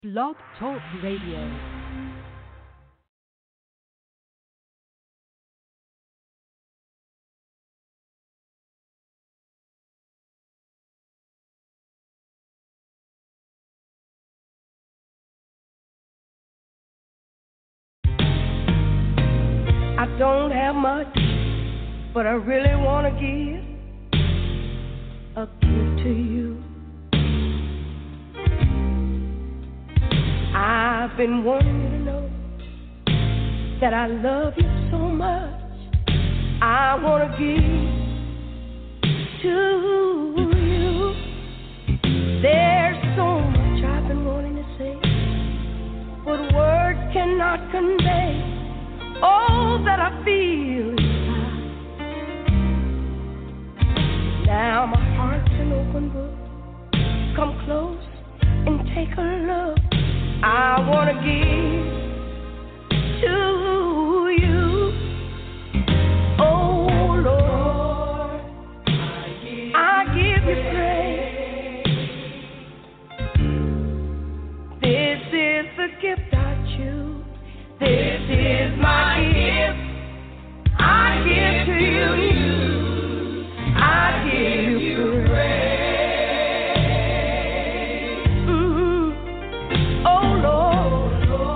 Blog Talk Radio. I don't have much, but I really want to give a gift to you. I've been wanting you to know that I love you so much. I want to give to you. There's so much I've been wanting to say, but words cannot convey all that I feel inside. Now my heart's an open book. Come close and take a look. I want to give to you. Oh Lord, I give you praise. This is the gift I choose. This is my gift. I give to you. I give you praise. Oh Lord,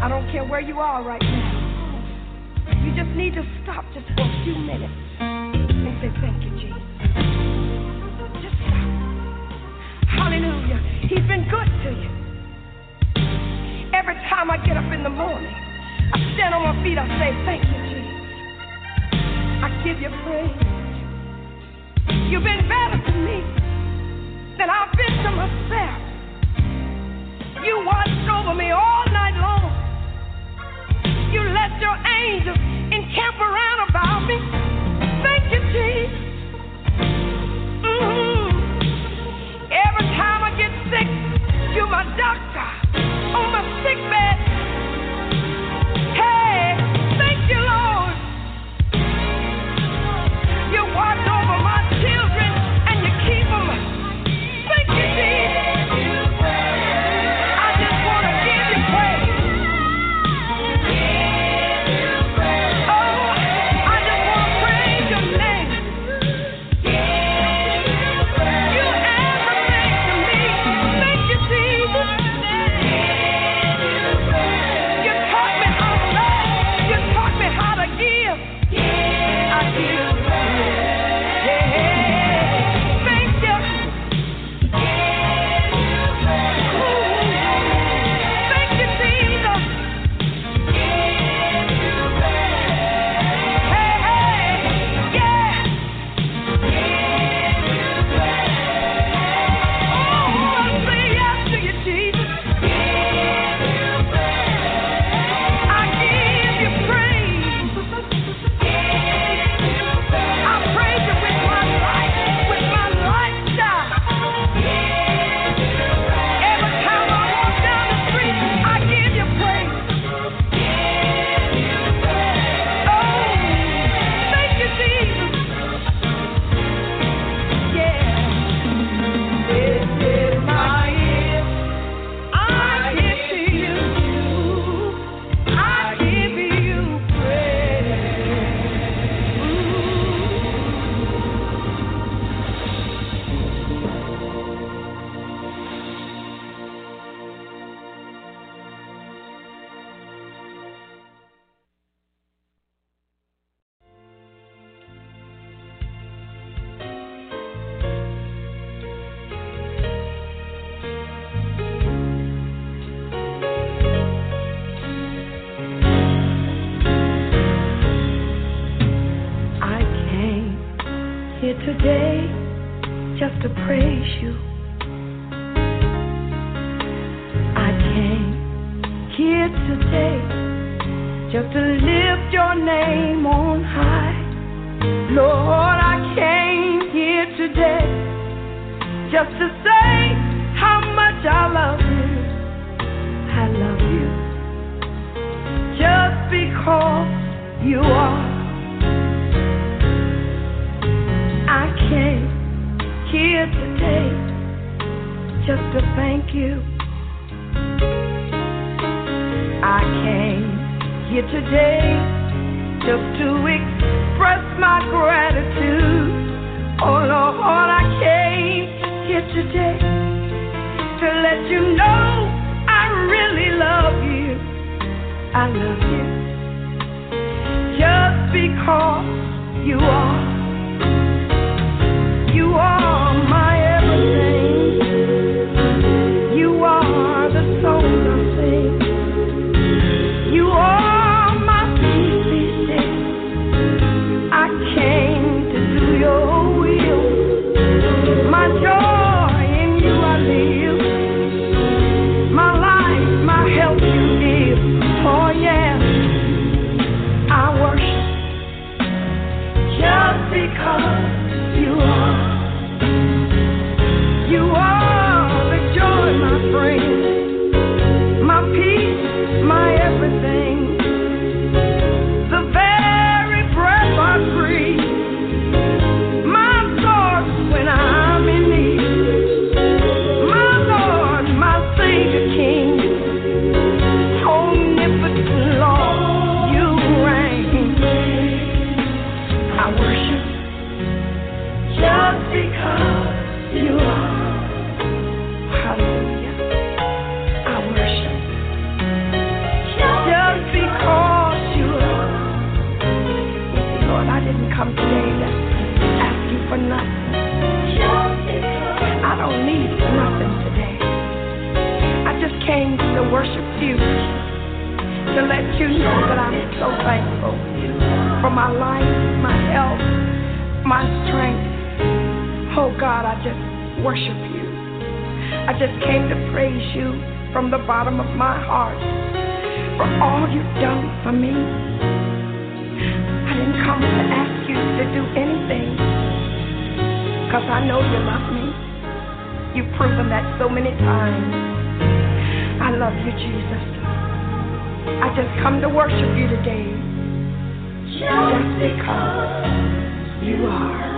I don't care where you are right now. You just need to stop just for a few minutes and say, thank you, Jesus. Just stop. Hallelujah. He's been good to you. Every time I get up in the morning, I stand on my feet, I say, thank you, Jesus. I give you praise. You've been better to me than I've been to myself. You watched over me all night long. You let your angels encamp around about me. Thank you, Jesus. Every time I get sick, you're my doctor on my sick bed. Hey, thank you, Lord. You watch over my children and you keep them. Thank you, Jesus. Today, just to praise you. I came here today, just to lift your name on high. Lord, I came here today, just to say how much I love you. I love you, just because you are. I came here today just to thank you. I came here today just to express my gratitude. Oh Lord, I came here today to let you know I really love you. I love you just because you are. You are my everything. You are the song I sing. You are my peace. I came to do your will. My joy in you I live. My life, my health, you to let you know that I'm so thankful for my life, my health, my strength. Oh God, I just worship you. I just came to praise you from the bottom of my heart for all you've done for me. I didn't come to ask you to do anything, because I know you love me. You've proven that so many times. I love you, Jesus. I just come to worship you today, just because you are.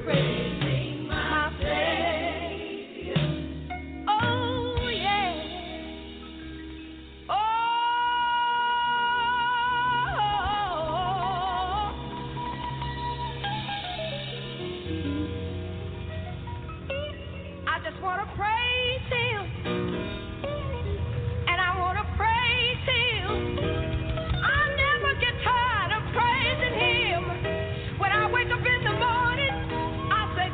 praising my Savior. Oh, yeah. Oh, I just want to praise Him, and I want to praise Him. I never get tired of praising Him. When I wake up in the morning, I say,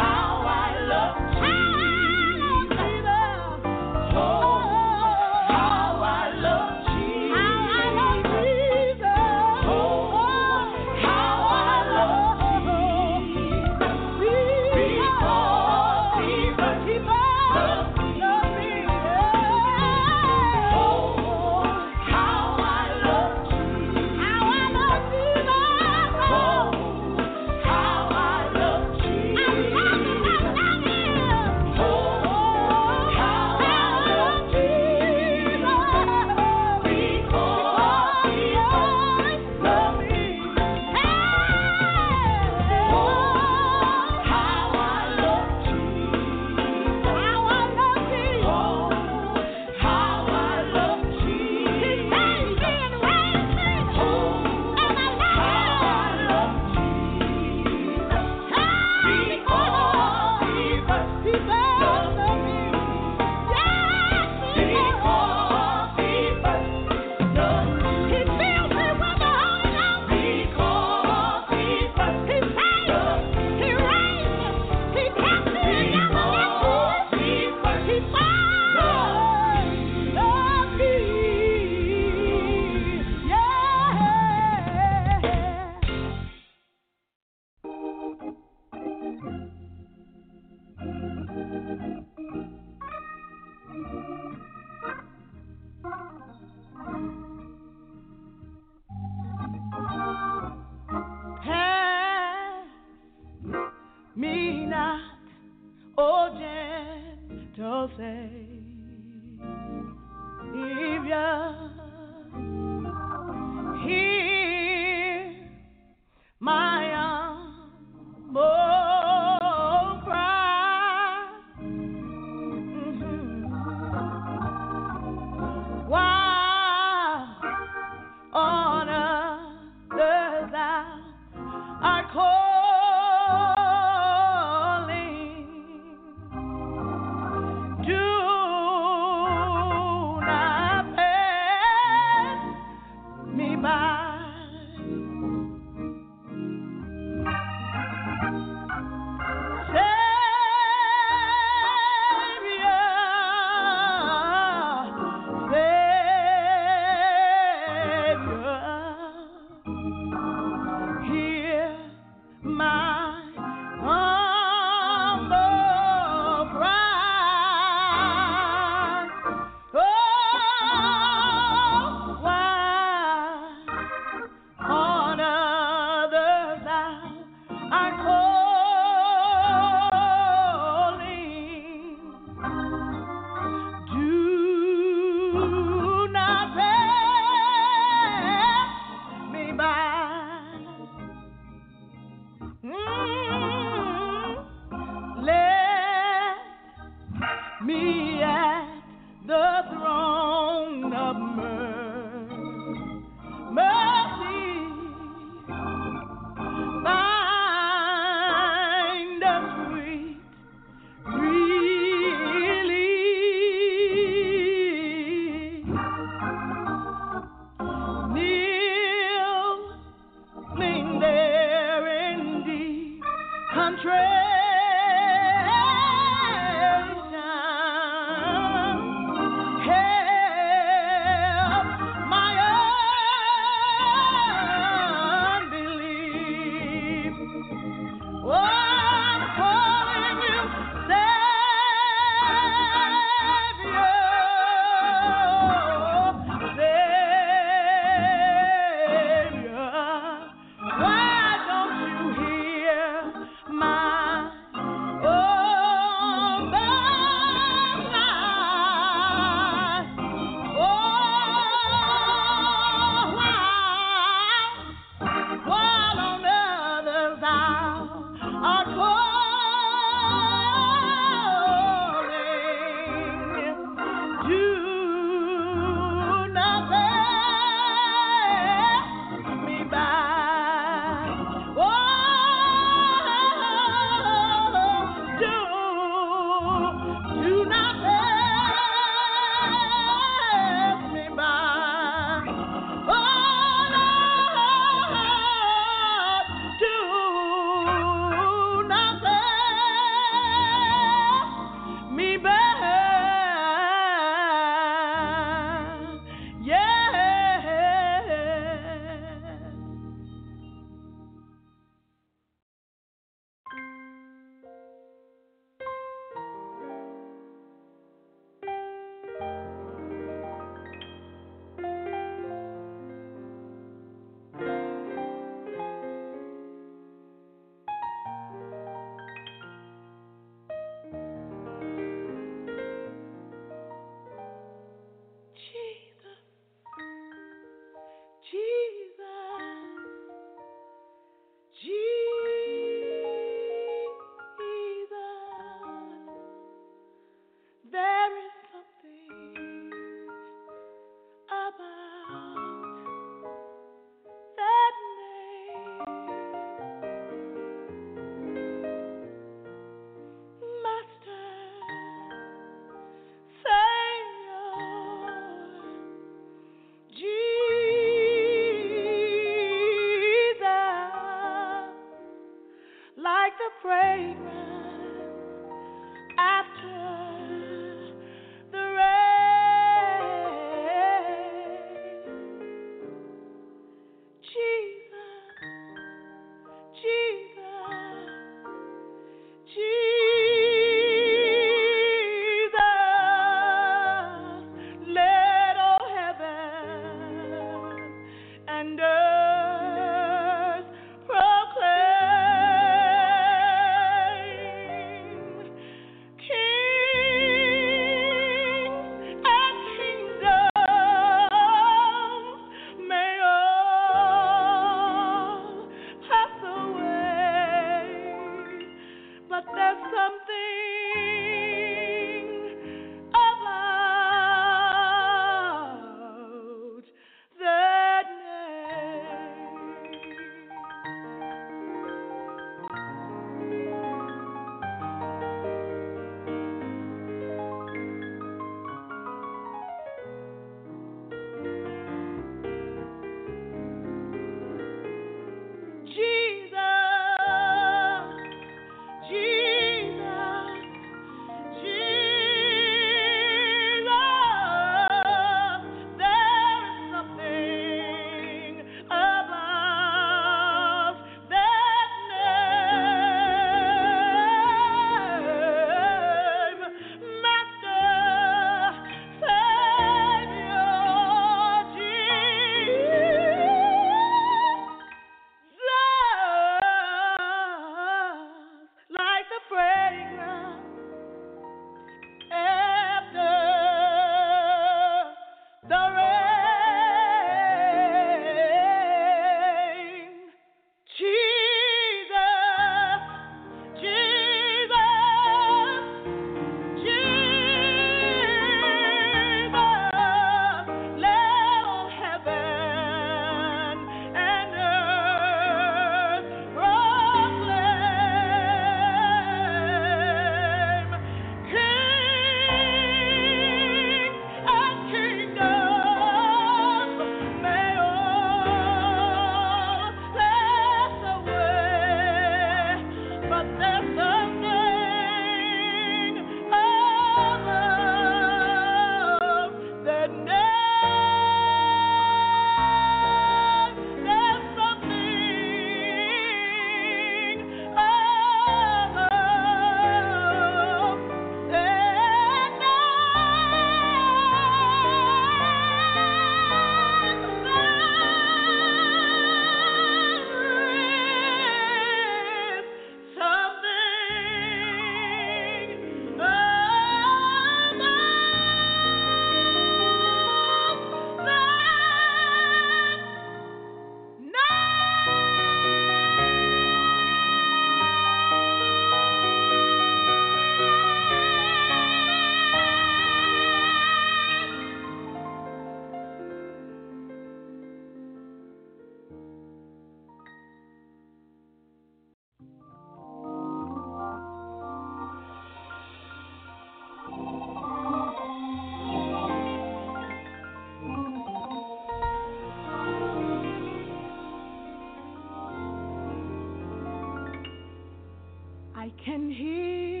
can hear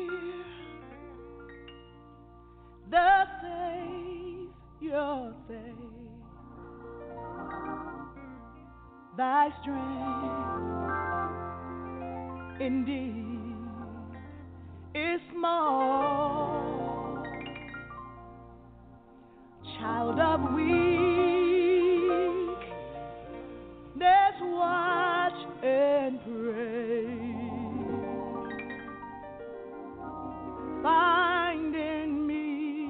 the Savior say, thy strength indeed is small. Child of weakness, watch and pray. Find in me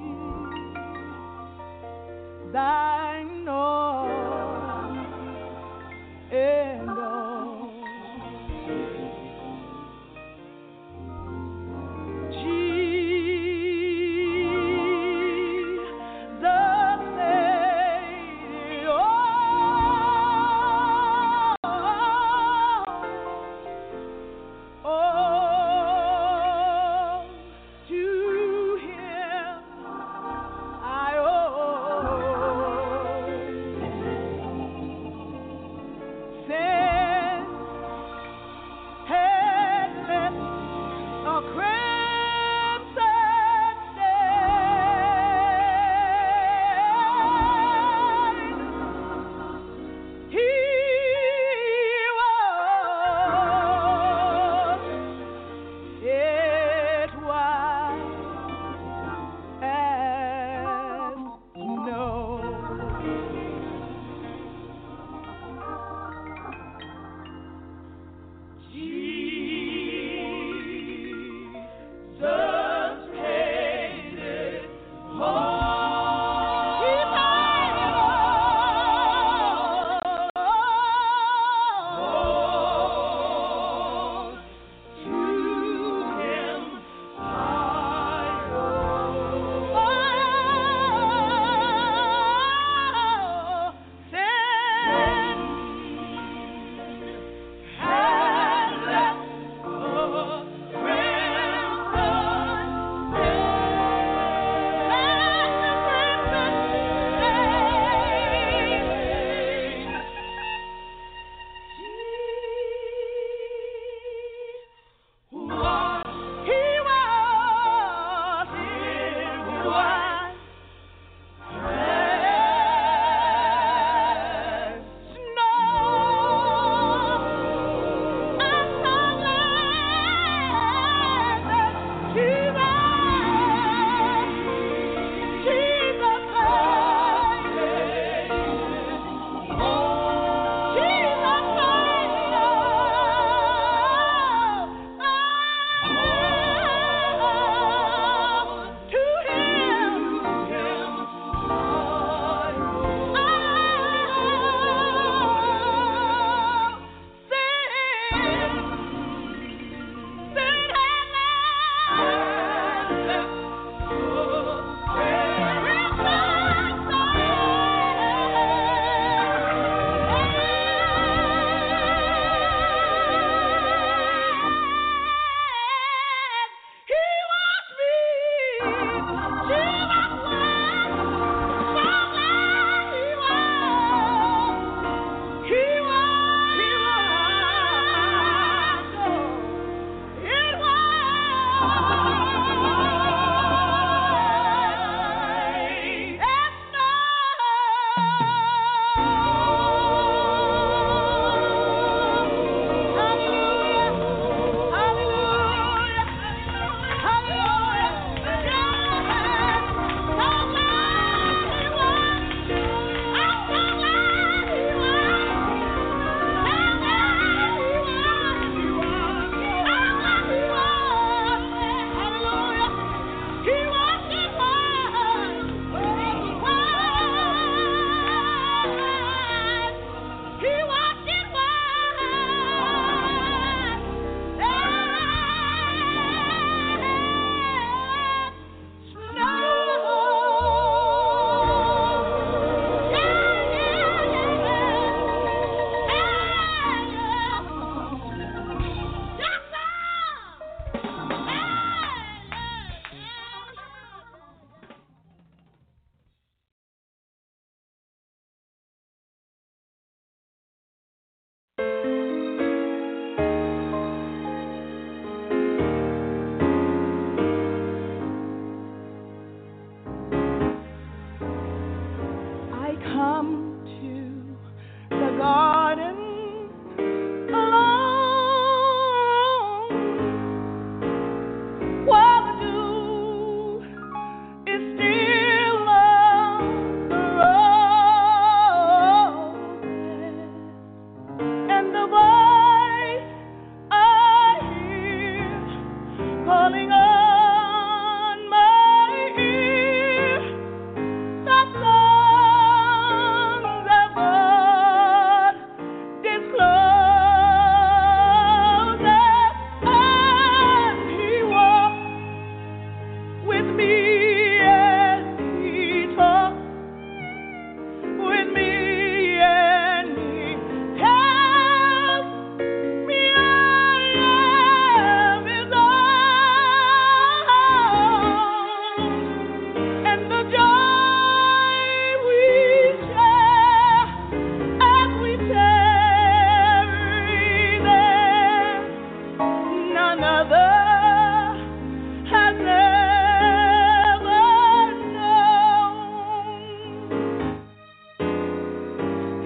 thine all and all. Jesus, Savior,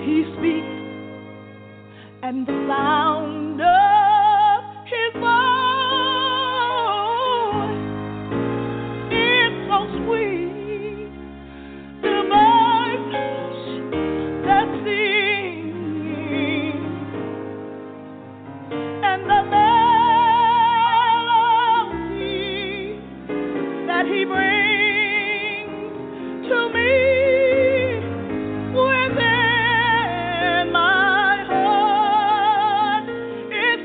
He speaks, and the sound of his voice is so sweet. The birds that sing, and the melody that he brings to me. Within my heart, it's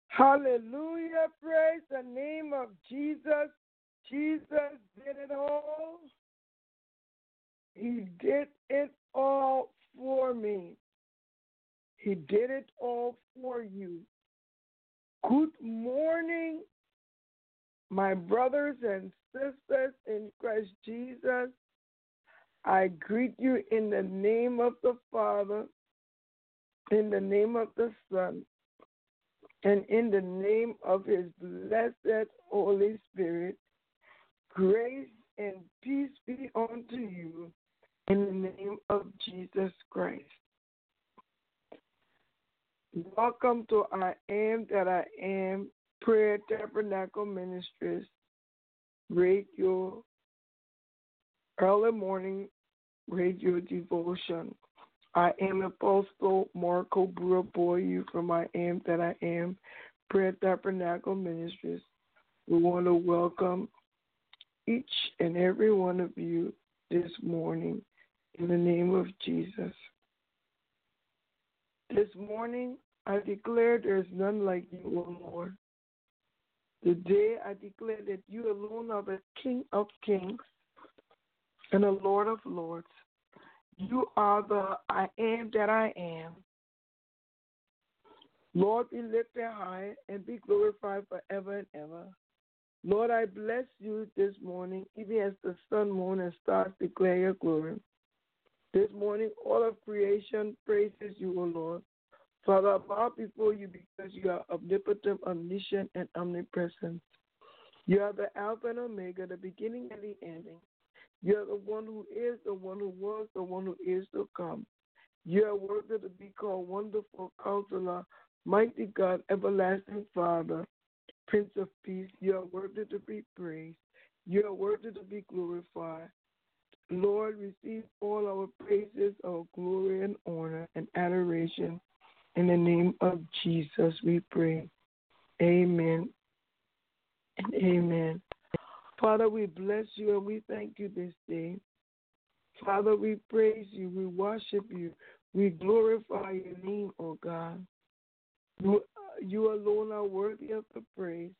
Hallelujah. Praise the name of Jesus. Jesus did it all. He did it all for me. He did it all for you. Good morning, my brothers and sisters in Christ Jesus. I greet you in the name of the Father, in the name of the Son, and in the name of his blessed Holy Spirit. Grace and peace be unto you in the name of Jesus Christ. Welcome to I Am That I Am Prayer Tabernacle Ministries Radio, early morning radio devotion. I am Apostle Marco Buraboyu from I Am That I Am Prayer Tabernacle Ministries. We want to welcome each and every one of you this morning in the name of Jesus. This morning, I declare there is none like you, O Lord. Today, I declare that you alone are the King of kings and the Lord of lords. You are the I am that I am. Lord, be lifted high and be glorified forever and ever. Lord, I bless you this morning, even as the sun, moon, and stars declare your glory. This morning, all of creation praises you, O Lord. Father, I bow before you because you are omnipotent, omniscient, and omnipresent. You are the Alpha and Omega, the beginning and the ending. You are the one who is, the one who was, the one who is to come. You are worthy to be called Wonderful Counselor, Mighty God, Everlasting Father, Prince of Peace. You are worthy to be praised. You are worthy to be glorified. Lord, receive all our praises, our glory and honor and adoration. In the name of Jesus, we pray. Amen and amen. Father, we bless you and we thank you this day. Father, we praise you, we worship you, we glorify your name, O God. You alone are worthy of the praise.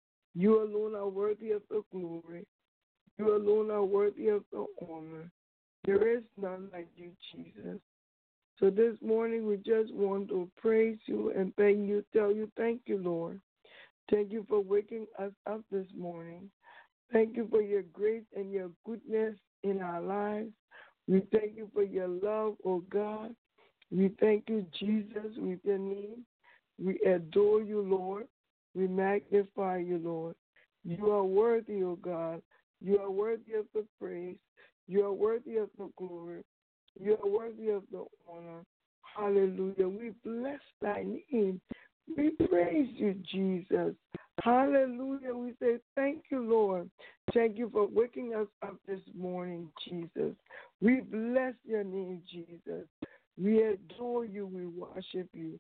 You alone are worthy of the glory. You alone are worthy of the honor. There is none like you, Jesus. So this morning we just want to praise you and tell you thank you, Lord. Thank you for waking us up this morning. Thank you for your grace and your goodness in our lives. We thank you for your love, oh God. We thank you, Jesus, with your name. We adore you, Lord. We magnify you, Lord. You are worthy, oh God. You are worthy of the praise. You are worthy of the glory. You are worthy of the honor. Hallelujah. We bless thy name. We praise you, Jesus. Hallelujah. We say thank you, Lord. Thank you for waking us up this morning, Jesus. We bless your name, Jesus. We adore you. We worship you.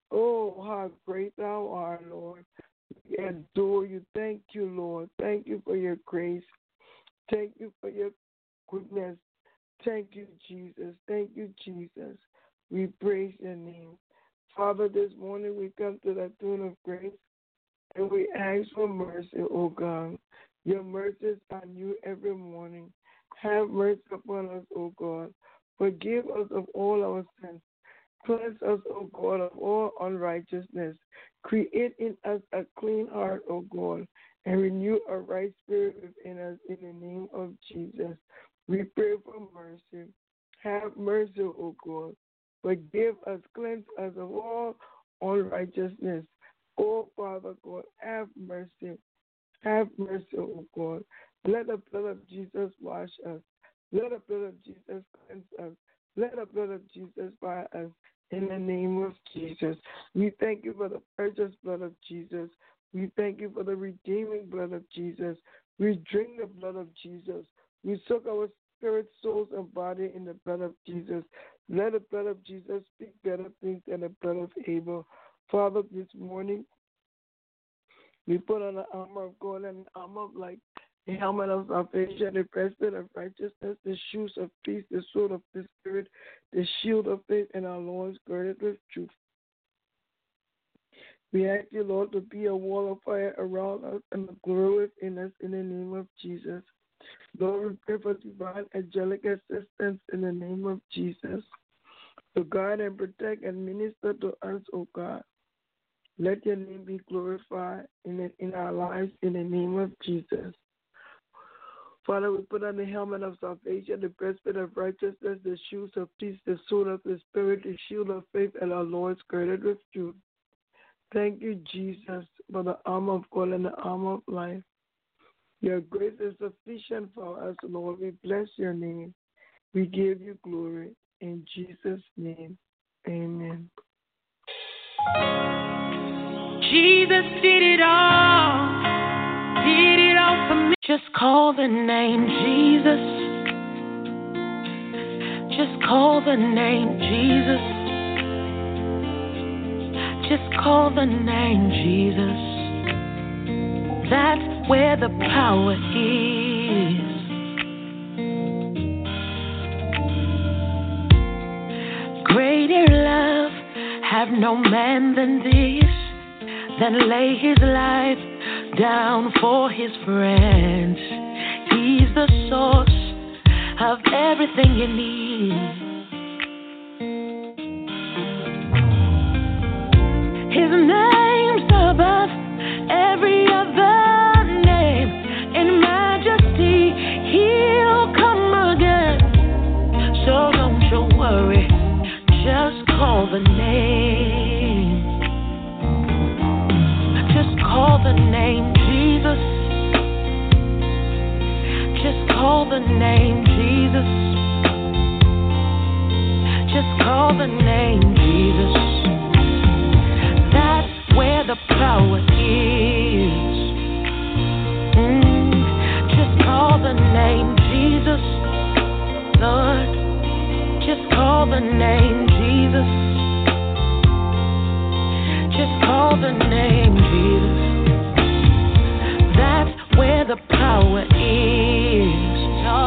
Oh, how great thou art, Lord. We adore you. Thank you, Lord. Thank you for your grace. Thank you for your goodness. Thank you, Jesus. Thank you, Jesus. We praise your name. Father, this morning we come to the throne of grace and we ask for mercy, oh God. Your mercies are new every morning. Have mercy upon us, O God. Forgive us of all our sins. Cleanse us, O God, of all unrighteousness. Create in us a clean heart, O God, and renew a right spirit within us in the name of Jesus. We pray for mercy. Have mercy, O God. Forgive us, cleanse us of all unrighteousness. Oh, Father God, have mercy. Have mercy, O God. Let the blood of Jesus wash us. Let the blood of Jesus cleanse us. Let the blood of Jesus buy us in the name of Jesus. We thank you for the precious blood of Jesus. We thank you for the redeeming blood of Jesus. We drink the blood of Jesus. We soak our spirit, souls, and body in the blood of Jesus. Let the blood of Jesus speak better things than the blood of Abel. Father, this morning, we put on the armor of God and the armor of light, the helmet of salvation, the breastplate of righteousness, the shoes of peace, the sword of the Spirit, the shield of faith, and our loins girded with truth. We ask you, Lord, to be a wall of fire around us and a glory within us in the name of Jesus. Lord, we pray for divine angelic assistance in the name of Jesus. To guide and protect and minister to us, O God. Let your name be glorified in our lives in the name of Jesus. Father, we put on the helmet of salvation, the breastplate of righteousness, the shoes of peace, the sword of the Spirit, the shield of faith, and our Lord girded with truth. Thank you, Jesus, for the armor of God and the armor of life. Your grace is sufficient for us, Lord. We bless your name. We give you glory. In Jesus' name, amen. Jesus did it all for me. Just call the name Jesus. Just call the name Jesus. Just call the name Jesus. That's where the power is. Greater love have no man than this, than lay his life down for his friends. He's the source of everything you need. His name's above every other name. In majesty, he'll come again. So don't you worry, just call the name. Just call the name Jesus. Just call the name Jesus. Just call the name Jesus. That's where the power is. Just call the name Jesus, Lord. Just call the name Jesus. Just call the name Jesus. That's where the power is.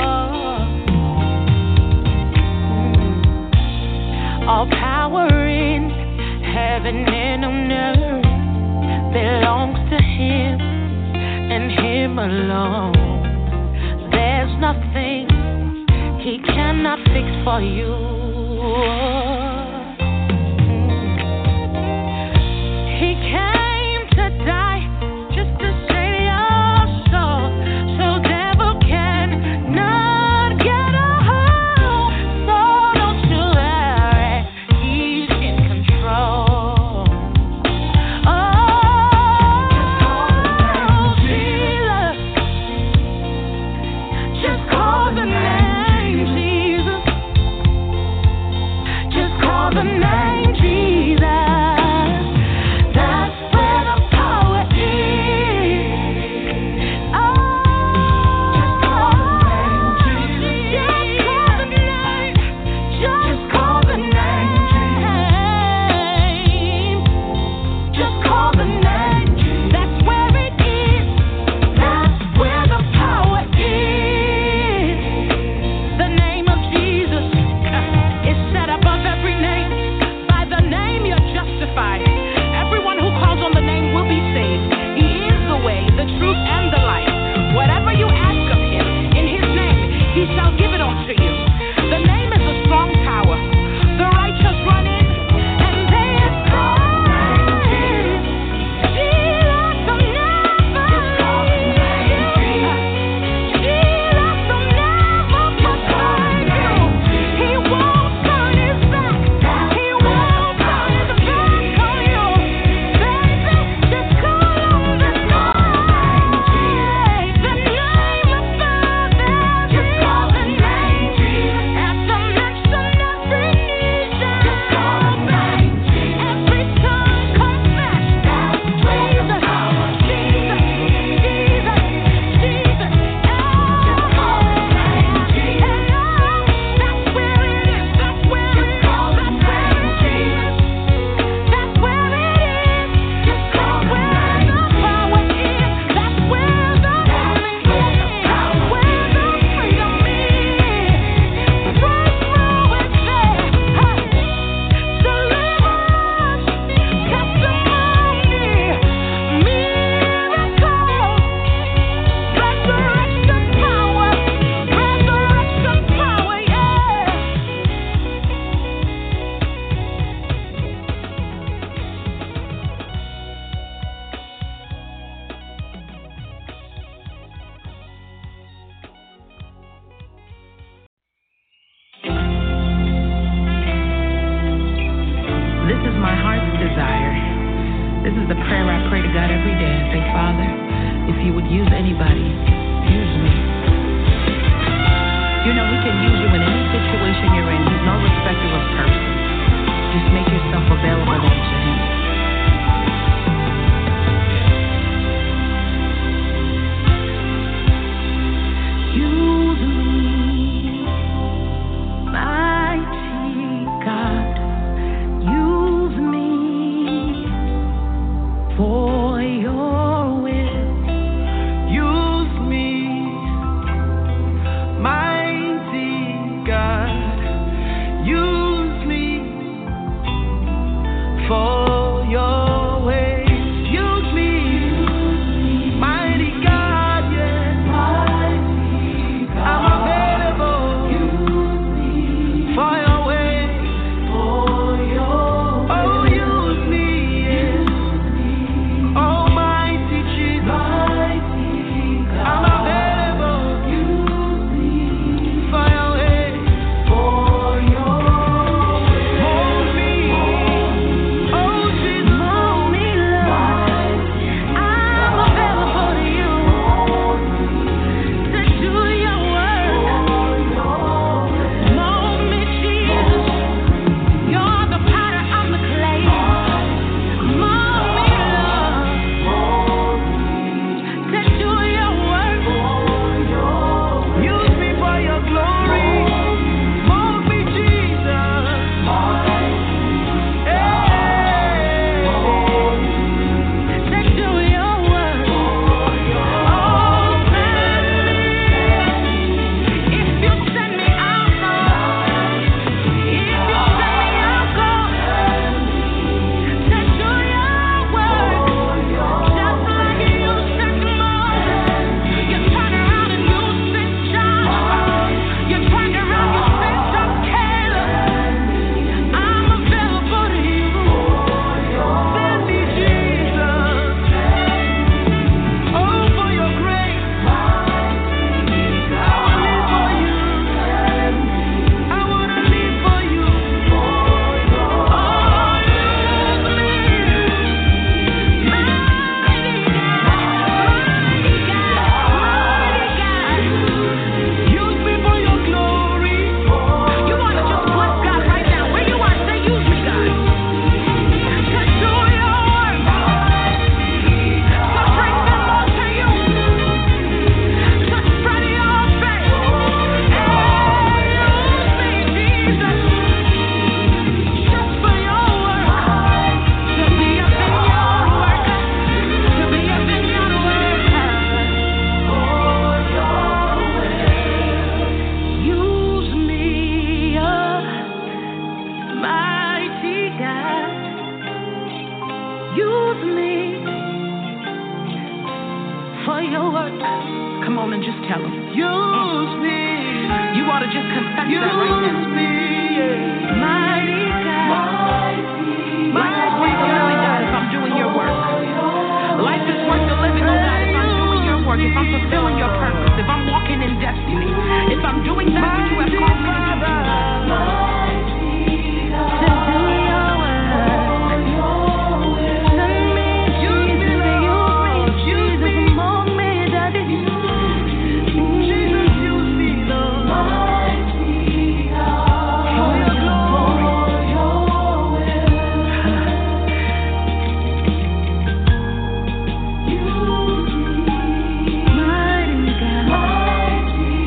All power in heaven and on earth belongs to him and him alone. There's nothing he cannot fix for you. He came to die just to save your soul, so devil can not get a hold. So don't you worry, he's in control. Oh, Jesus, just call the name Jesus. This is the prayer I pray to God every day. I say, Father, if you would use anybody, use me. You know, He can use you in any situation you're in. He's no respecter of person. Just make yourself available unto Him. Use me, mighty God. Use me for your will. Use me, mighty God. Use me for your way. Use me, mighty God, yeah. Mighty God. I'm available. Use me for your way. For your way. Oh, use me, yeah. Almighty Jesus. Mighty God. I'm available. Use me for your way. For your way. Hold me. Oh, Jesus, hold me, Lord. I'm available to you to do your work. Mold me, Jesus. You're the potter, I'm the clay. Mold me, Lord, to do your work. Use me for your glory. Mold me, Jesus. To do your work. Oh, send me. If you send me, I'll go. If you send me, I'll go. To do your work. Just like you sent Moses. You turned around and you sent Joshua. You turned around, you sent up Caleb. I'm available to you. Send me, Jesus. Oh, for your grace. I wanna live for you. I wanna live for you. Oh, use me, mighty God. Use me for your glory. You wanna just bless God right now. Where you are, say, use me, God. To do your work. To bring them all to you. To spread your faith. Use me, Jesus. Just for your work. To be a vineyard worker. To be a vineyard worker. For your will. Use me, mighty God. Use me for your work. Come on and just tell Him. Use me. You ought to just confess that right now. Use me, mighty God. My life worth the living, God, if I'm doing your work. Life is worth the living, oh God, if I'm doing your work, if I'm fulfilling your purpose, if I'm walking in destiny, if I'm doing that which you have called me to do. To do your work. Send me, Jesus, use me, mold me, Daddy. Jesus, use me, Lord. For your glory. Mighty God.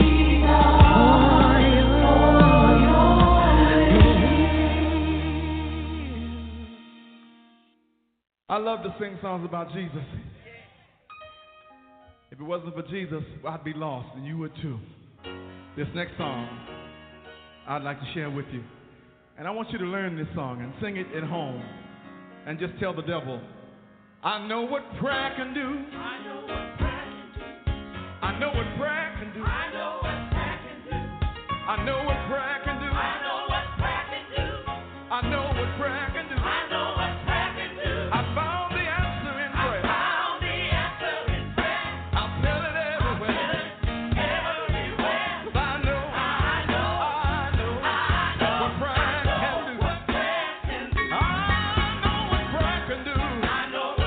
I love to sing songs about Jesus. If it wasn't for Jesus, I'd be lost, and you would too. This next song, I'd like to share with you. And I want you to learn this song and sing it at home. And just tell the devil, I know what prayer can do. I know what prayer can do. I know what prayer can do. I know what prayer can do. I know what prayer can do. I know what prayer can do. I know what prayer can do. I know what prayer can do. I found the answer in prayer. I found the answer in prayer. I'll tell it everywhere. Everywhere. 'Cause I know what prayer can do. I know what prayer can do. I know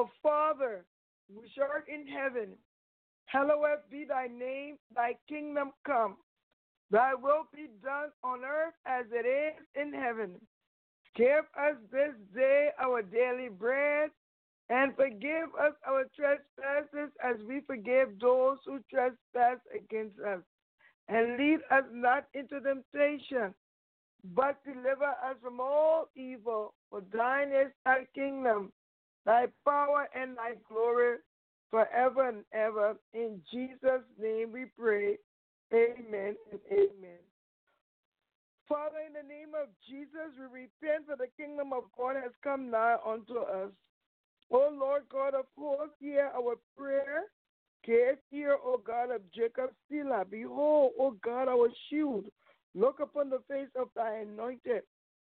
Our Father, which art in heaven, hallowed be thy name, thy kingdom come. Thy will be done on earth as it is in heaven. Give us this day our daily bread, and forgive us our trespasses as we forgive those who trespass against us. And lead us not into temptation, but deliver us from all evil. For thine is thy kingdom, thy power, and thy glory forever and ever. In Jesus' name we pray. Amen and amen. Father, in the name of Jesus, we repent for the kingdom of God has come nigh unto us. O Lord God of hosts, hear our prayer. Give ear, O God of Jacob, Selah. Behold, O God, our shield. Look upon the face of thy anointed.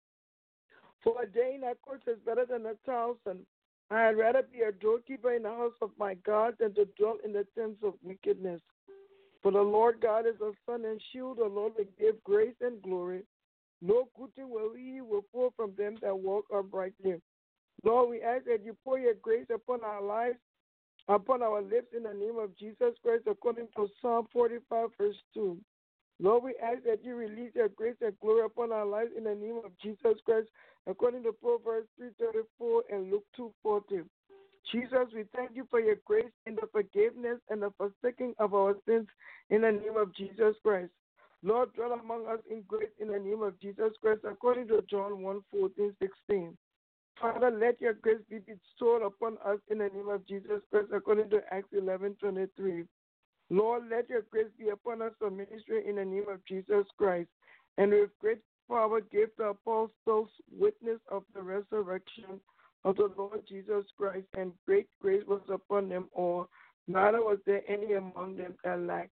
For a day in thy courts is better than 1,000. I had rather be a doorkeeper in the house of my God than to dwell in the tents of wickedness. For the Lord God is a sun and shield. The Lord will give grace and glory. No good thing will he withhold from them that walk uprightly. Lord, we ask that you pour your grace upon our lives, upon our lips in the name of Jesus Christ, according to Psalm 45, verse 2. Lord, we ask that you release your grace and glory upon our lives in the name of Jesus Christ, according to Proverbs 3:34 and Luke 2:40. Jesus, we thank you for your grace in the forgiveness and the forsaking of our sins in the name of Jesus Christ. Lord, dwell among us in grace in the name of Jesus Christ, according to John 1:14-16. Father, let your grace be bestowed upon us in the name of Jesus Christ, according to Acts 11:23. Lord, let your grace be upon us for ministry in the name of Jesus Christ, and with great power give the apostles witness of the resurrection of the Lord Jesus Christ, and great grace was upon them all. Neither was there any among them that lacked.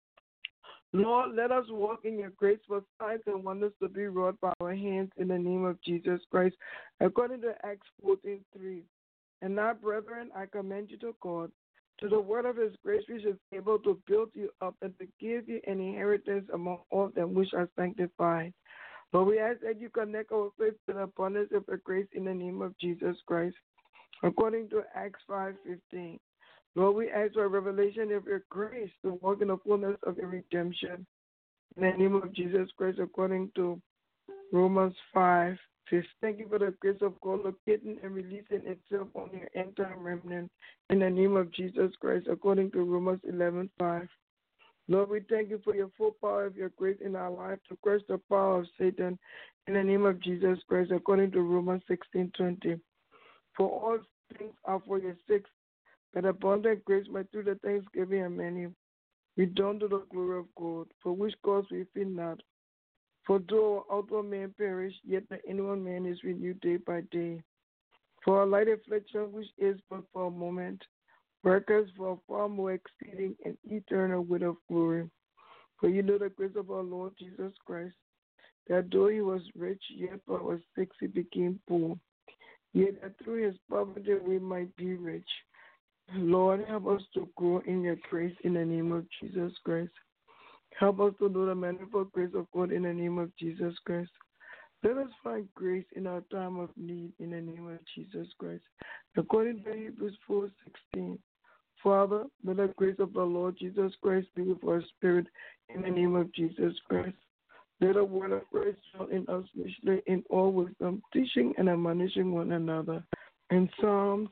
Lord, let us walk in your grace for signs and wonders to be wrought by our hands in the name of Jesus Christ, according to Acts 14:3. And now, brethren, I commend you to God, to the word of his grace, which is able to build you up and to give you an inheritance among all them which are sanctified. Lord, we ask that you connect our faith to the abundance of your grace in the name of Jesus Christ, according to Acts 5:15. Lord, we ask for a revelation of your grace to walk in the fullness of your redemption. In the name of Jesus Christ, according to Romans 5:15. Thank you for the grace of God locating and releasing itself on your end-time remnant. In the name of Jesus Christ, according to Romans 11:5. Lord, we thank you for your full power of your grace in our life to crush the power of Satan. In the name of Jesus Christ, according to Romans 16:20. For all things are for your sake, that abundant grace might through the thanksgiving and many return to the glory of God, for which cause we fear not. For though our outward man perish, yet the inward man is renewed day by day. For a light affliction, which is but for a moment, workers for a far more exceeding and eternal weight of glory. For you know the grace of our Lord Jesus Christ, that though he was rich, yet for our sakes he became poor, yet that through his poverty we might be rich. Lord, help us to grow in your grace in the name of Jesus Christ. Help us to know the manifold grace of God in the name of Jesus Christ. Let us find grace in our time of need in the name of Jesus Christ. According to Hebrews 4:16, Father, may the grace of the Lord Jesus Christ be with our spirit in the name of Jesus Christ. Let the word of grace dwell in us richly in all wisdom, teaching and admonishing one another. In Psalms,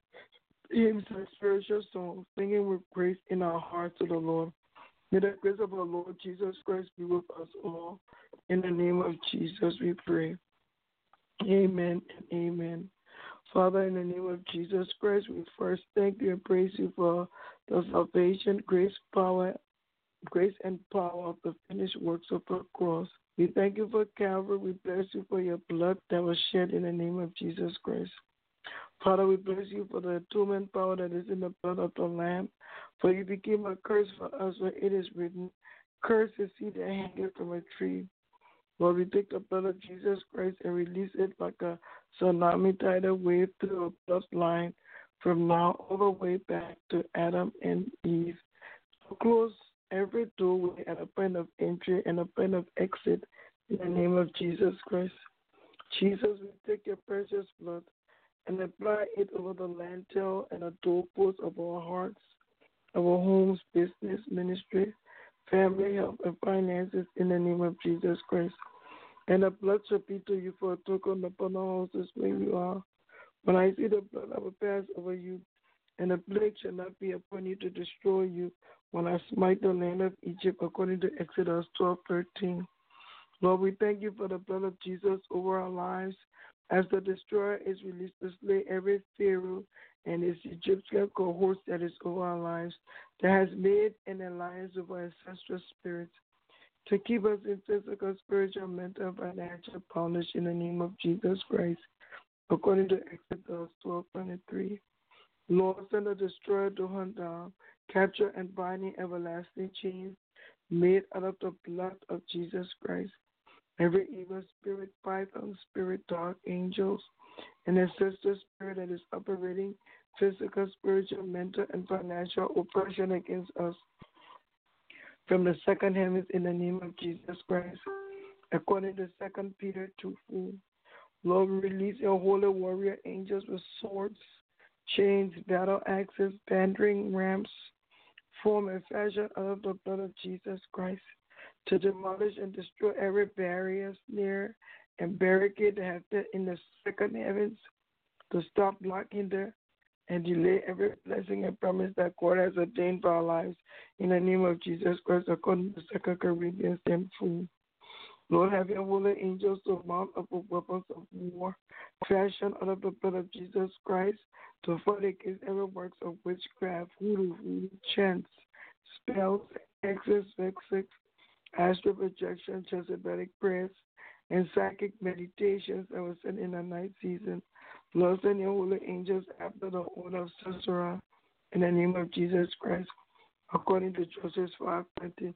hymns, and spiritual songs, singing with grace in our hearts to the Lord. May the grace of our Lord Jesus Christ be with us all. In the name of Jesus we pray. Amen and amen. Father, in the name of Jesus Christ, we first thank you and praise you for the salvation, grace and power of the finished works of the cross. We thank you for Calvary. We bless you for your blood that was shed in the name of Jesus Christ. Father, we bless you for the atonement power that is in the blood of the Lamb. For you became a curse for us, where it is written, "Cursed is he that hangeth from a tree." Lord, we take the blood of Jesus Christ and release it like a tsunami tidal wave through a bloodline from now all the way back to Adam and Eve. To close every doorway at a point of entry and a point of exit in the name of Jesus Christ. Jesus, we take your precious blood and apply it over the lintel and the doorposts of our hearts, our homes, business, ministry, family, health, and finances in the name of Jesus Christ. And the blood shall be to you for a token upon the houses where you are. When I see the blood, I will pass over you, and the plague shall not be upon you to destroy you when I smite the land of Egypt, according to Exodus 12:13. Lord, we thank you for the blood of Jesus over our lives as the destroyer is released to slay every Pharaoh and his Egyptian cohorts that is over our lives, that has made an alliance with our ancestral spirits to keep us in physical, spiritual, mental, and financial bondage in the name of Jesus Christ, according to Exodus 12:23. Lord, send a destroyer to hunt down, capture, and bind in everlasting chains made out of the blood of Jesus Christ. Every evil spirit, python spirit, dark angels, and ancestor spirit that is operating physical, spiritual, mental, and financial oppression against us from the second heavens in the name of Jesus Christ. According to 2 Peter 2:4. Lord, release your holy warrior angels with swords, chains, battle axes, battering rams, form and fashion out of the blood of Jesus Christ, to demolish and destroy every barrier, snare, and barricade that have been in the second heavens, to stop, block, hinder, and delay every blessing and promise that God has ordained for our lives in the name of Jesus Christ, according to 2 Corinthians 10:4. Lord, have your holy angels to mount up with weapons of war, fashioned out of the blood of Jesus Christ, to fight against every works of witchcraft, voodoo, chants, spells, hexes, vexes, astral projection, Jezebelic prayers, and psychic meditations that were sent in the night season. Lord, send your holy angels after the order of Sisera in the name of Jesus Christ, according to Joseph 5:20.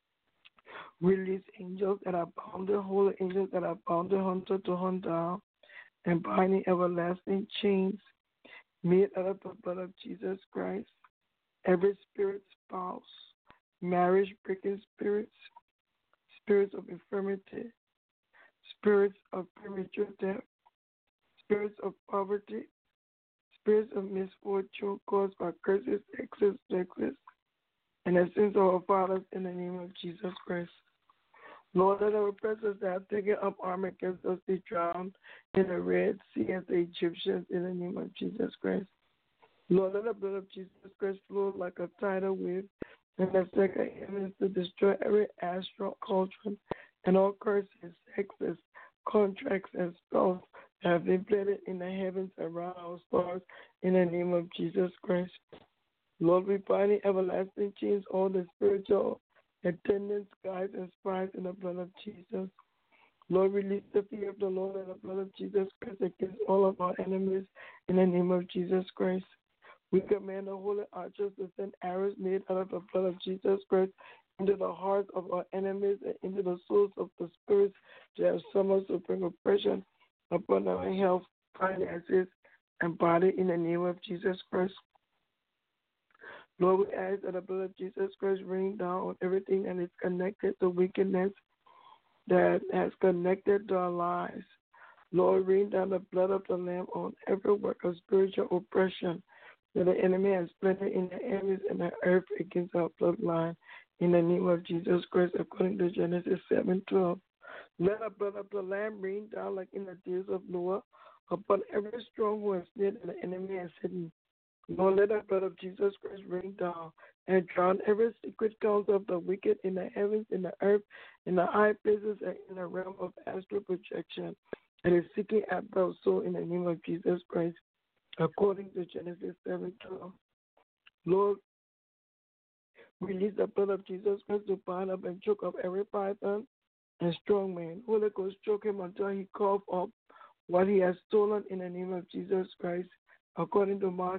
Release angels that are bound, the holy angels that are bound the hunter to hunt down and binding everlasting chains made out of the blood of Jesus Christ. Every spirit, spouse, marriage breaking spirits, spirits of infirmity, spirits of premature death, spirits of poverty, spirits of misfortune caused by curses, excess, vexes, and the sins of our fathers in the name of Jesus Christ. Lord, let our oppressors that have taken up arms against us be drowned in the Red Sea as the Egyptians in the name of Jesus Christ. Lord, let the blood of Jesus Christ flow like a tidal wave in the second heavens to destroy every astral cauldron and all curses, hexes, contracts, and spells that have been planted in the heavens around our stars in the name of Jesus Christ. Lord, we bind in everlasting chains all the spiritual attendants, guides, and spies in the blood of Jesus. Lord, release the fear of the Lord and the blood of Jesus Christ against all of our enemies in the name of Jesus Christ. We command the holy archers to send arrows made out of the blood of Jesus Christ into the hearts of our enemies and into the souls of the spirits that have summoned to bring oppression upon our health, finances, and body in the name of Jesus Christ. Lord, we ask that the blood of Jesus Christ rain down on everything that is connected to wickedness that has connected to our lives. Lord, rain down the blood of the Lamb on every work of spiritual oppression that the enemy has planted in the heavens and the earth against our bloodline. In the name of Jesus Christ, according to Genesis 7:12. Let the blood of the Lamb rain down like in the days of Noah upon every stronghold and snare that the enemy has hidden. Lord, let the blood of Jesus Christ rain down and drown every secret counsel of the wicked in the heavens, in the earth, in the high places, and in the realm of astral projection, and is seeking after our soul in the name of Jesus Christ, according to Genesis 7:12. Lord, release the blood of Jesus Christ to bind up and choke up every python and strong man. Holy Ghost, choke him until he cough up what he has stolen in the name of Jesus Christ, according to Mark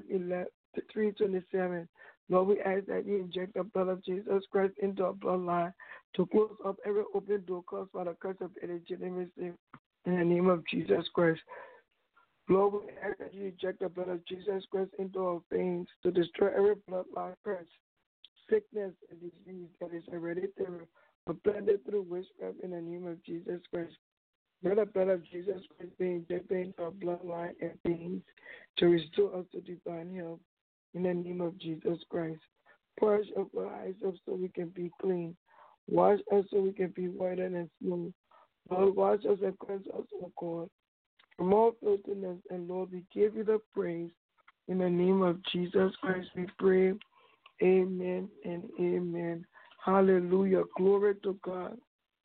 3:27. Lord, we ask that you inject the blood of Jesus Christ into our bloodline to close up every open door caused by the curse of illegitimacy in the name of Jesus Christ. Lord, we ask that you inject the blood of Jesus Christ into our veins to destroy every bloodline curse, sickness, and disease that is hereditary or planted through witchcraft in the name of Jesus Christ. Let the blood of Jesus Christ be injected into our bloodline and veins to restore us to divine health. In the name of Jesus Christ. Purge up our eyes up so we can be clean. Wash us so we can be whiter than snow. Lord, wash us and cleanse us, O God, from all filthiness. And Lord, we give you the praise. In the name of Jesus Christ, we pray. Amen and amen. Hallelujah. Glory to God.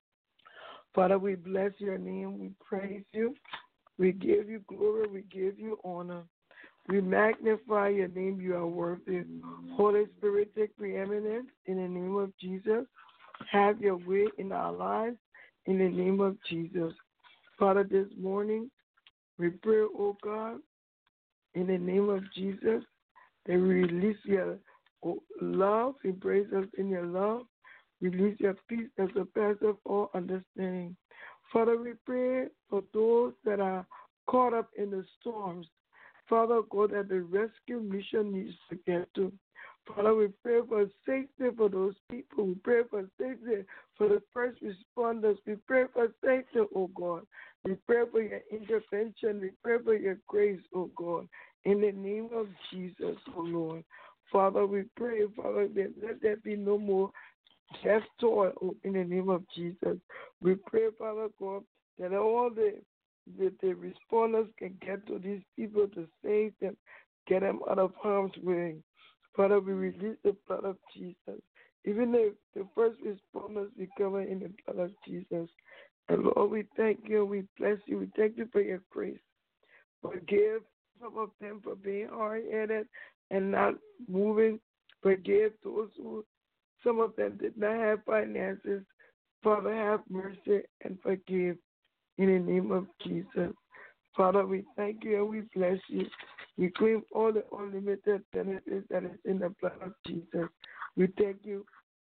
Father, we bless your name. We praise you. We give you glory. We give you honor. We magnify your name. You are worthy. Holy Spirit, take preeminence in the name of Jesus. Have your way in our lives in the name of Jesus. Father, this morning, we pray, oh God, in the name of Jesus, that we release your love. Embrace us in your love. Release your peace that surpasses all understanding. Father, we pray for those that are caught up in the storms. Father God, that the rescue mission needs to get to. Father, we pray for safety for those people. We pray for safety for the first responders. We pray for safety, oh God. We pray for your intervention. We pray for your grace, oh God. In the name of Jesus, oh Lord. Father, we pray, Father, that let there be no more death toll, oh, in the name of Jesus. We pray, Father God, that all the responders can get to these people to save them, get them out of harm's way. Father, we release the blood of Jesus. Even if the first responders be covered in the blood of Jesus. And Lord, we thank you, we bless you, we thank you for your grace. Forgive some of them for being hard-headed and not moving. Forgive those who, some of them did not have finances. Father, have mercy and forgive. In the name of Jesus. Father, we thank you and we bless you. We claim all the unlimited benefits that is in the blood of Jesus. We thank you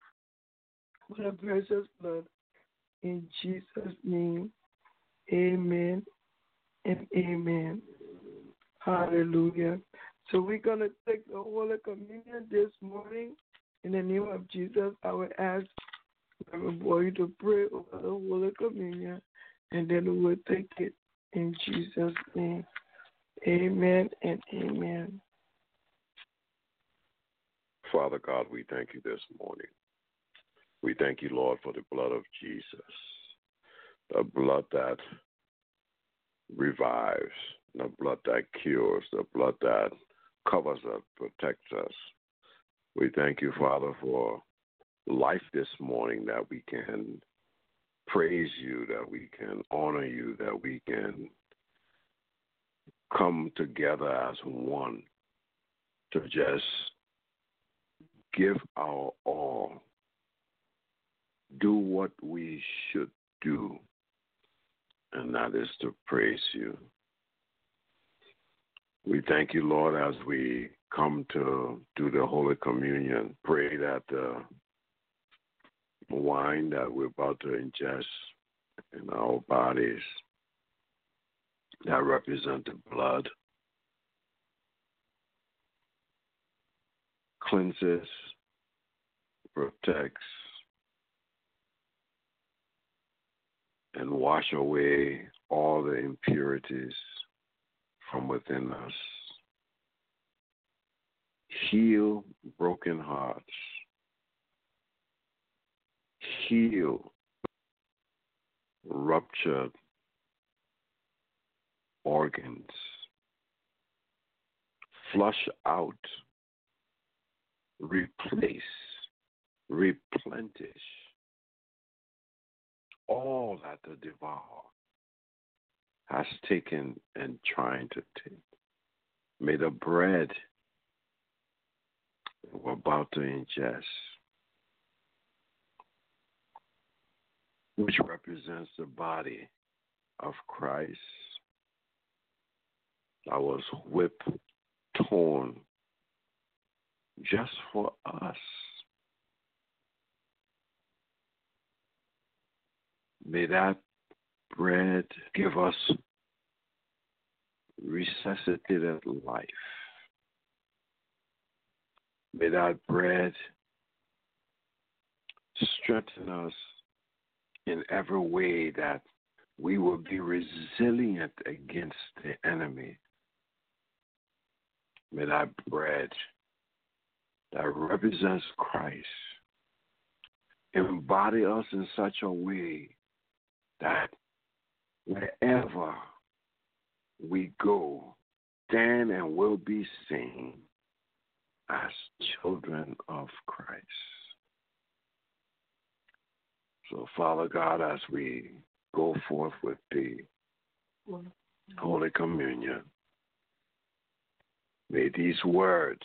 for the precious blood. In Jesus' name, amen and amen. Hallelujah. So we're going to take the Holy Communion this morning. In the name of Jesus, I will ask everybody to pray over the Holy Communion. And then we will take it in Jesus' name. Amen and amen. Father God, we thank you this morning. We thank you, Lord, for the blood of Jesus, the blood that revives, the blood that cures, the blood that covers us, protects us. We thank you, Father, for life this morning, that we can praise you, that we can honor you, that we can come together as one to just give our all, do what we should do, and that is to praise you. We thank you, Lord, as we come to do the Holy Communion. Pray that the wine that we're about to ingest in our bodies that represent the blood cleanses, protects, and wash away all the impurities from within us. Heal broken hearts. Heal ruptured organs. Flush out, replace, replenish all that the devourer has taken and trying to take. May the bread we're about to ingest, which represents the body of Christ, that was whipped, torn, just for us. May that bread give us resuscitated life. May that bread strengthen us in every way that we will be resilient against the enemy. May that bread that represents Christ embody us in such a way that wherever we go, stand and will be seen as children of Christ. So, Father God, as we go forth with the Holy Communion, may these words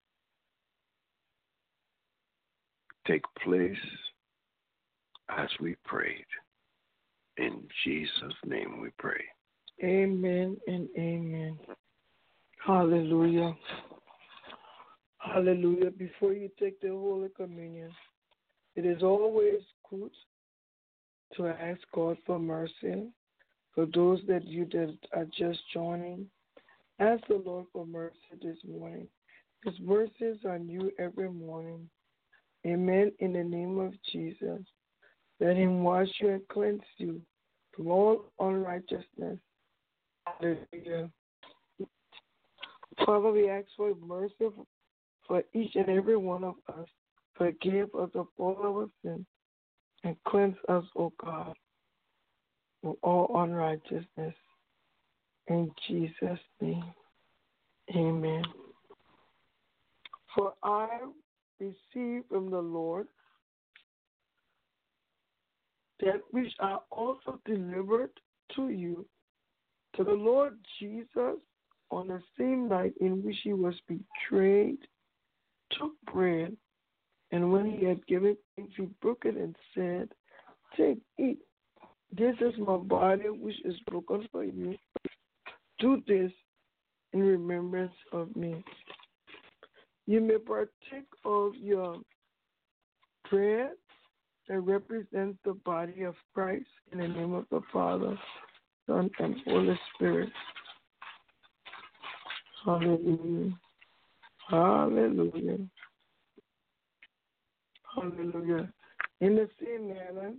take place as we prayed. In Jesus' name we pray. Amen and amen. Hallelujah. Hallelujah. Before you take the Holy Communion, it is always good to ask God for mercy. For those that are just joining, ask the Lord for mercy this morning. His mercies are new every morning. Amen. In the name of Jesus, let him wash you and cleanse you from all unrighteousness. Hallelujah. Father, we ask for mercy for each and every one of us. Forgive us of all our sins and cleanse us, O God, from all unrighteousness. In Jesus' name, amen. For I receive from the Lord that which I also delivered to you. To the Lord Jesus, on the same night in which he was betrayed, took bread, and when he had given thanks, he broke it and said, "Take, eat. This is my body, which is broken for you. Do this in remembrance of me." You may partake of your bread that represents the body of Christ in the name of the Father, Son, and Holy Spirit. Hallelujah. Hallelujah. Hallelujah. In the same manner,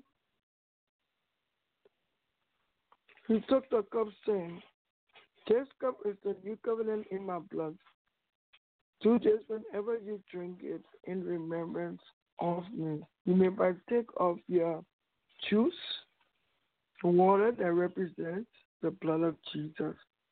he took the cup, saying, "This cup is the new covenant in my blood. Do this whenever you drink it in remembrance of me." You may partake of your juice, water that represents the blood of Jesus.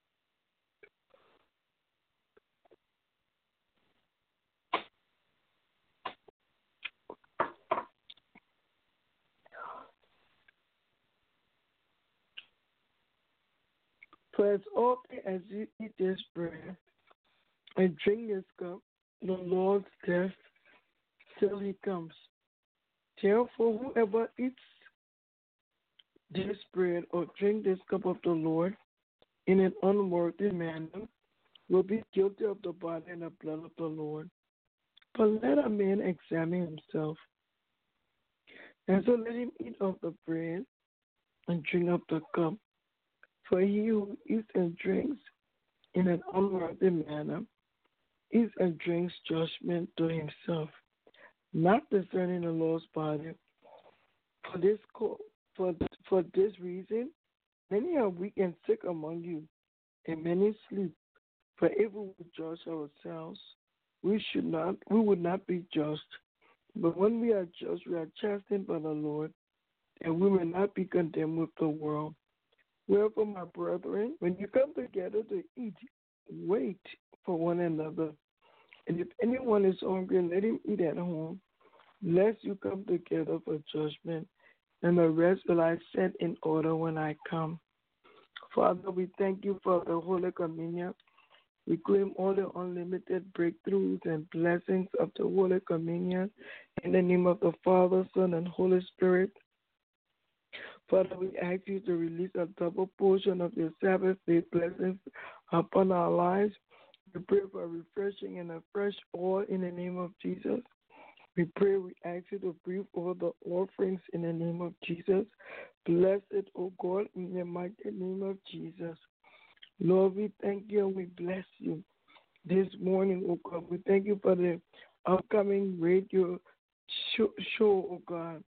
For as often as you eat this bread and drink this cup, the Lord's death till he comes. Therefore, whoever eats this bread or drink this cup of the Lord in an unworthy manner will be guilty of the body and the blood of the Lord. But let a man examine himself, and so let him eat of the bread and drink of the cup. For he who eats and drinks in an unworthy manner eats and drinks judgment to himself, not discerning the Lord's body. For this reason, many are weak and sick among you, and many sleep. For if we would judge ourselves, we would not be judged. But when we are judged, we are chastened by the Lord, and we will not be condemned with the world. Wherefore, my brethren, when you come together to eat, wait for one another. And if anyone is hungry, let him eat at home, lest you come together for judgment. And the rest will I set in order when I come. Father, we thank you for the Holy Communion. We claim all the unlimited breakthroughs and blessings of the Holy Communion in the name of the Father, Son, and Holy Spirit. Father, we ask you to release a double portion of your Sabbath day blessings upon our lives. We pray for refreshing and a fresh oil in the name of Jesus. We ask you to breathe over the offerings in the name of Jesus. Bless it, O God, in the mighty name of Jesus. Lord, we thank you and we bless you this morning, O God. We thank you for the upcoming radio show, O God.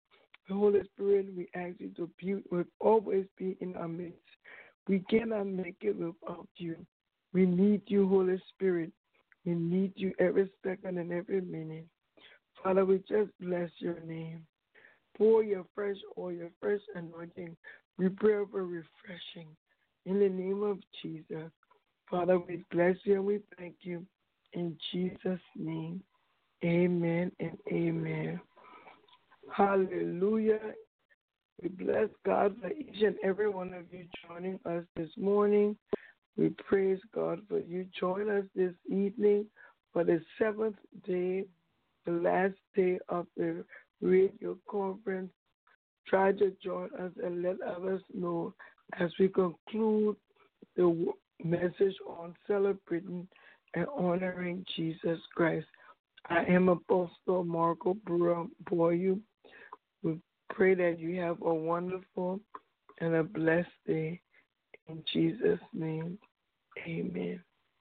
Holy Spirit, we ask you to be, will always be in our midst. We cannot make it without you. We need you, Holy Spirit. We need you every second and every minute. Father, we just bless your name. Pour your fresh oil, your fresh anointing. We pray for refreshing. In the name of Jesus. Father, we bless you and we thank you. In Jesus' name, amen and amen. Hallelujah. We bless God for each and every one of you joining us this morning. We praise God for you joining us this evening for the 7th day, the last day of the radio conference. Try to join us and let others know as we conclude the message on celebrating and honoring Jesus Christ. I am Apostle Marco Brewer Boyu. We pray that you have a wonderful and a blessed day. In Jesus' name, amen.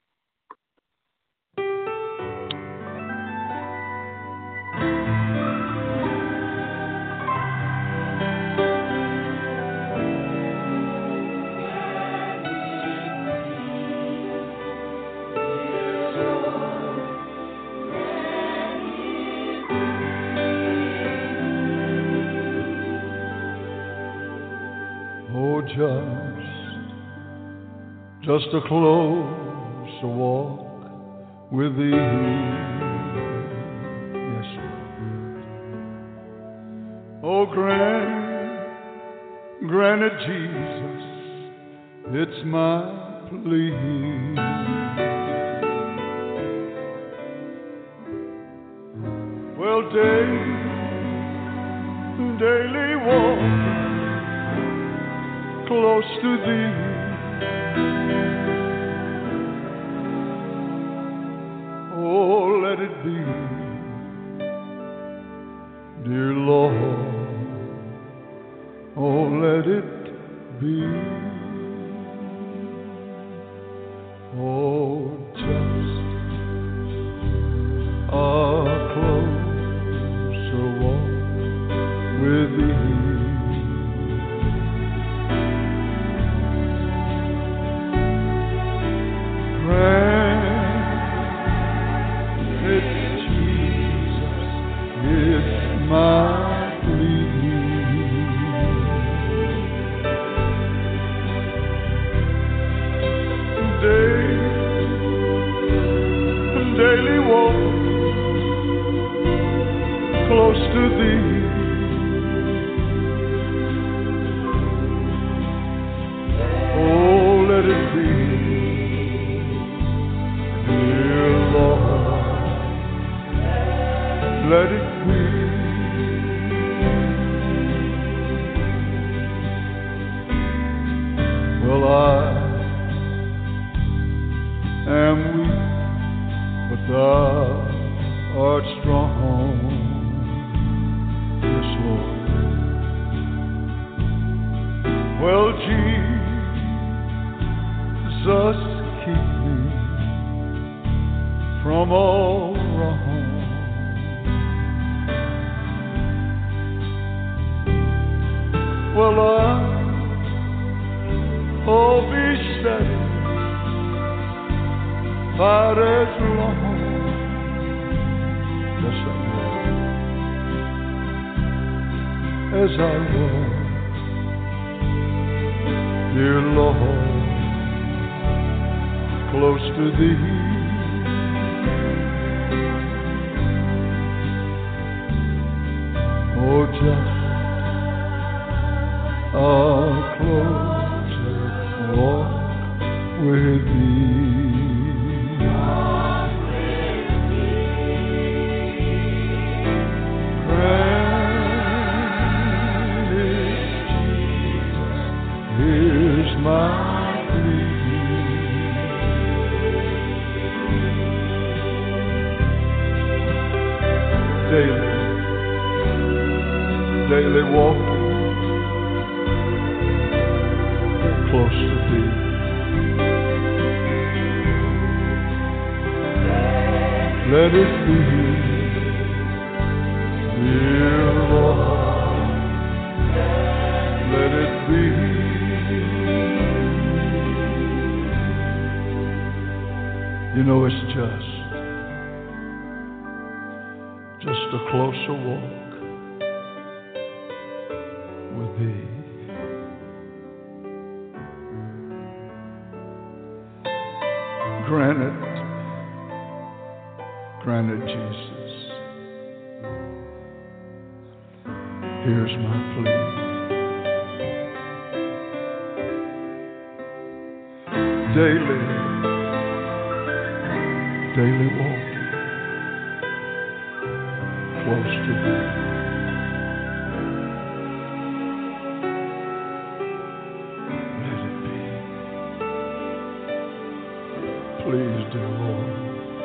Oh, just a closer walk with thee. Yes, Lord. Oh, grant it, Jesus, it's my plea. Well, daily walk close to thee. Oh, let it be, dear Lord. Oh, let it be. Oh, just a closer walk with thee. Daily walk close to thee. Oh, let it be, dear Lord, let it be. Well, I am weak, but thou art strong. Yes, Lord. Well, Jesus, keep me from all wrong. Well, I'll be satisfied as long as I walk, dear Lord, close to thee. Oh, just a closer walk with thee. My daily walk close to thee. Let it be, dear Lord, You know it's just a closer walk with thee. Granted, Jesus, here's my plea. Daily walking close to thee. Let it be. Please, dear Lord,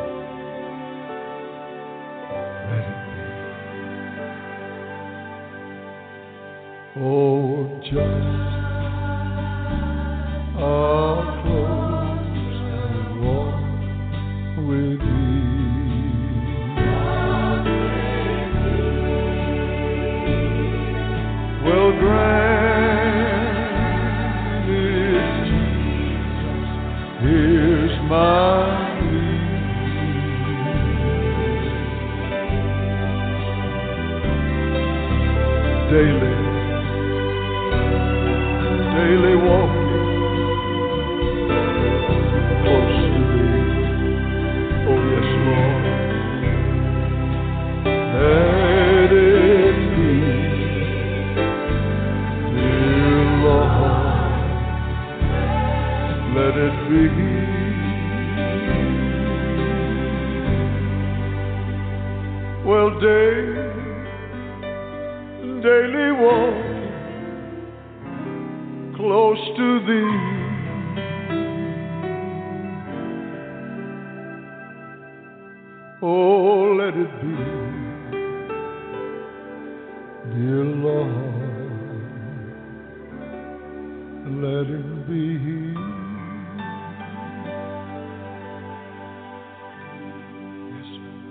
let it be. Oh, just a close walk with thee. Well, granted, Jesus, here's my plea. Daily walking close to thee. Oh yes, Lord, let it be, dear Lord, let it be. Well, daily walking close to thee. Oh, let it be, dear Lord, let it be. Yes, Lord.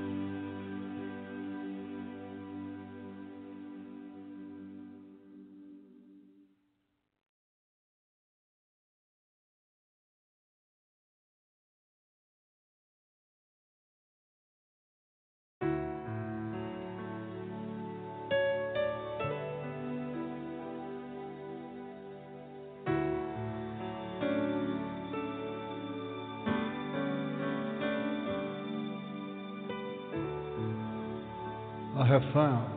I have found,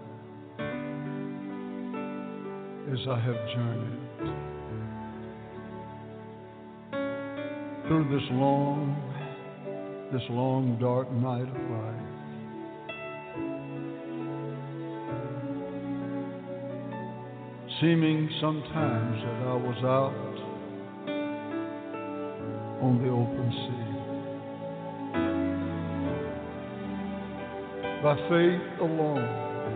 as I have journeyed through this long dark night of life, seeming sometimes that I was out on the open sea. By faith alone,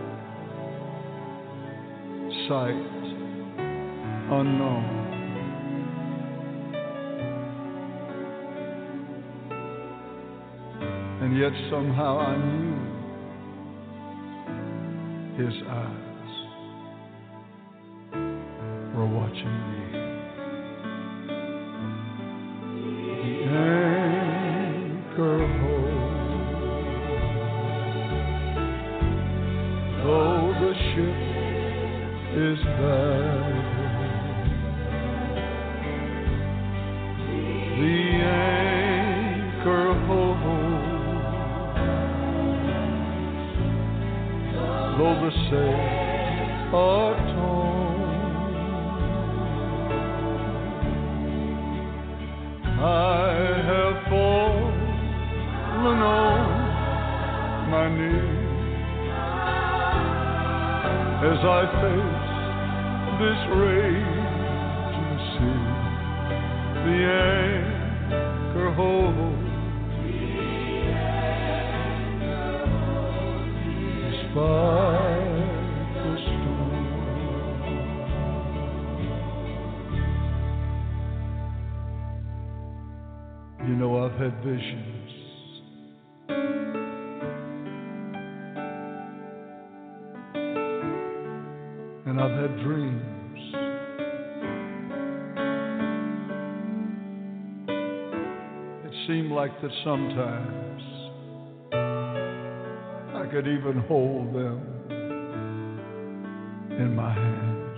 sight unknown, and yet somehow I knew His eyes were watching me. The anchor holds, though the ship is battered, the anchor holds, though the sails are torn. I have fallen on my knees as I face this raging sea. The anchor holds, despite the storm. You know, I've had visions and I've had dreams, that seemed like that sometimes I could even hold them in my hands.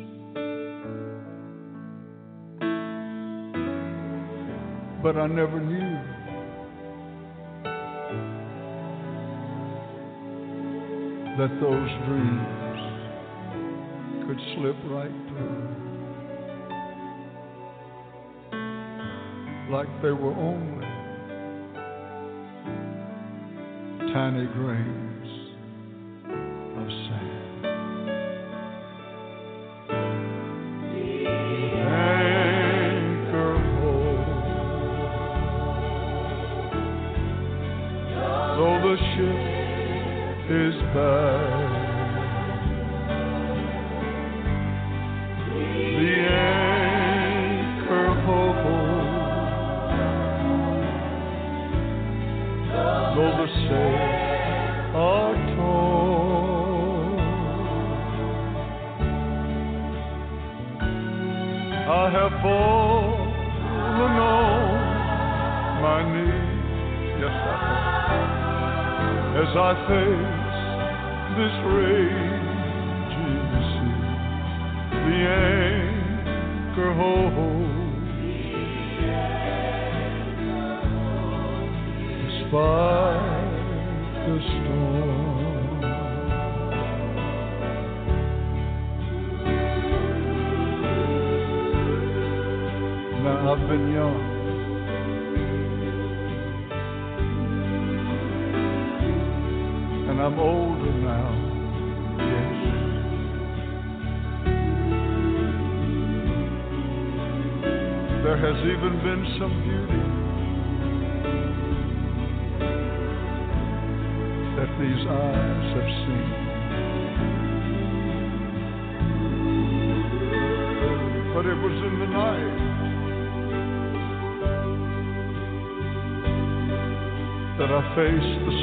But I never knew that those dreams could slip right through, like they were only tiny grains of sand. Anchor hold, though the ship is bad, the anchor hold, though the sails are torn. I have fallen on my knees, yes I have, as I face this raging sea. The anchor holds, despite the storm. Now I've been young, and I'm older now, yes. There has even been some beauty that these eyes have seen. But it was in the night that I faced the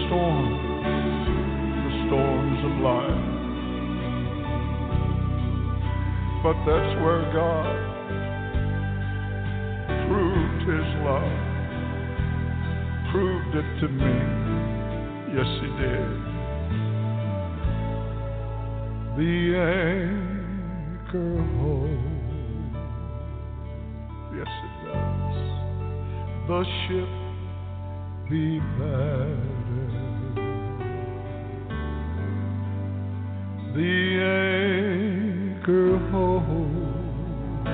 storms of life. But that's where God proved His love, proved it to me. Yes, He did. The anchor holds, yes it does. The ship be battered, the anchor holds,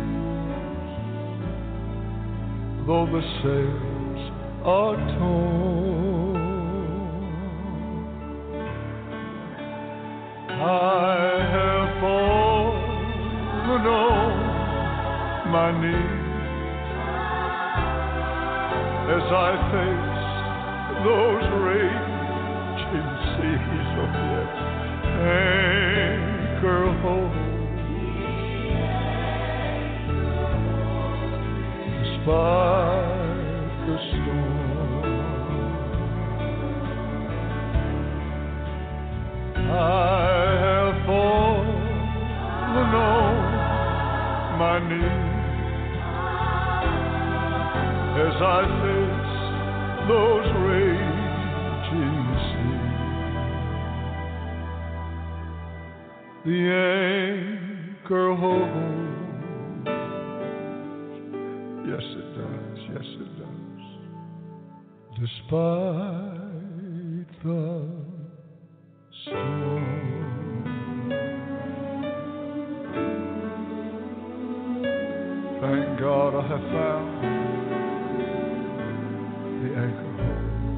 though the sails are torn. I have fallen on my knees as I face those raging seas. Oh yes, anchor hold, despite the storm. I have fallen on my knees as I face those raging seas. The anchor holds, yes it does, yes it does, despite the storm. Thank God I have found the anchor.